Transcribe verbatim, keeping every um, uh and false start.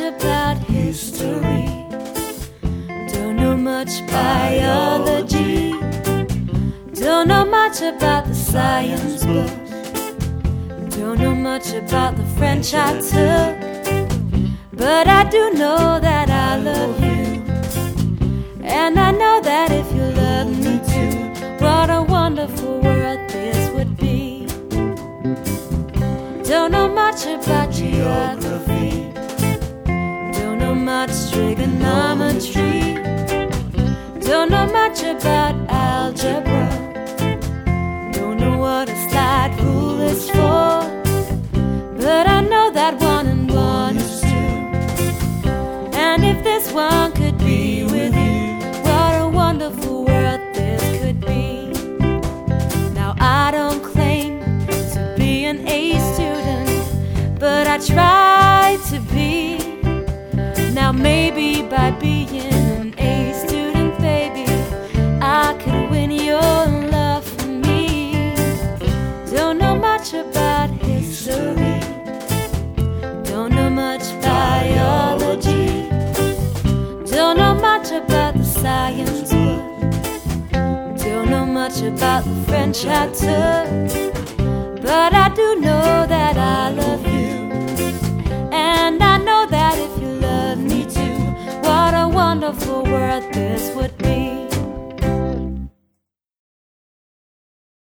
about history. Don't know much biology. Don't know much about the science books. Don't know much about the French I took. But I do know that I love you. And I know that if you love me too, what a wonderful world this would be. Don't know much about geography. Don't know much trigonometry. Don't know much about algebra. Don't know what a slide rule is for. But I know that one and one is two. And if this one could be with you, what a wonderful world this could be. Now I don't claim to be an A student, but I try to be. Now maybe by being an A student, baby, I could win your love for me. Don't know much about history. Don't know much biology. Don't know much about the science book. Don't know much about the French I took. But I do know